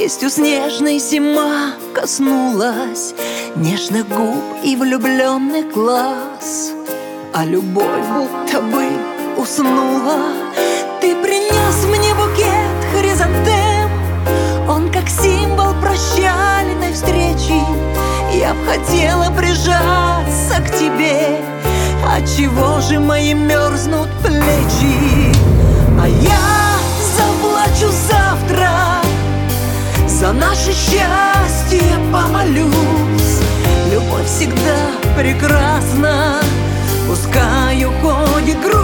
Кистью снежной зима коснулась нежных губ и влюбленных глаз, а любовь будто бы уснула. Ты принес мне букет хризантем, он как символ прощальной встречи. Я б хотела прижаться к тебе, отчего же мои мерзнут плечи? А я заплачу завтра, за наше счастье помолюсь. Любовь всегда прекрасна, пускай уходит грусть.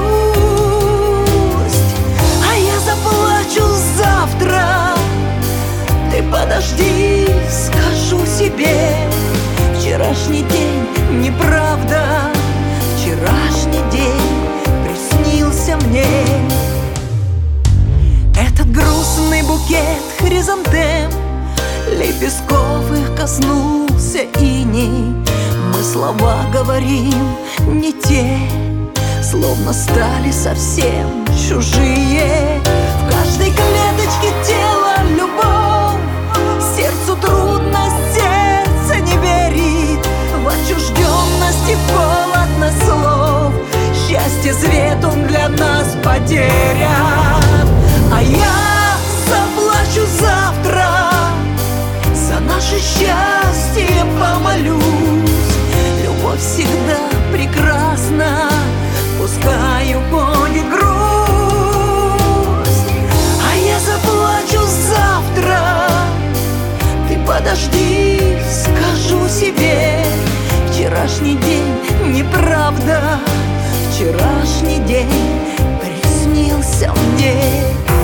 А я заплачу завтра, ты подожди, скажу себе. Вчерашний день неправда, вчерашний день приснился мне. Этот грустный букет хризантем, лепестков их коснулся иней. Мы слова говорим не те, словно стали совсем чужие. В каждой клеточке тела любовь, сердцу трудно, сердце не верит. В отчужденности холодно слов, счастье свет он для нас потерян. А я заплачу завтра, за наше счастье помолюсь. Любовь всегда прекрасна, пускай уходит грусть. А я заплачу завтра, ты подожди, скажу себе. Вчерашний день неправда, вчерашний день приснился мне.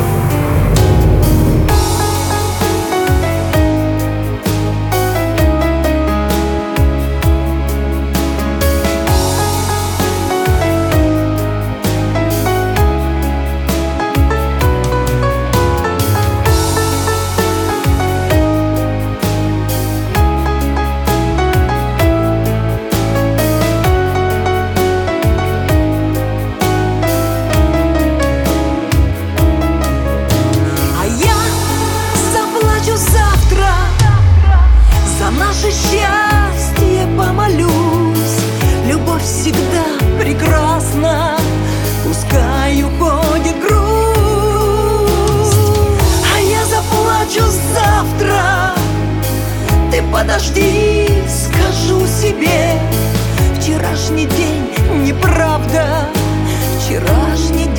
Наше счастье помолюсь. Любовь всегда прекрасна, пускай уходит грусть. А я заплачу завтра, ты подожди, скажу себе. Вчерашний день неправда, вчерашний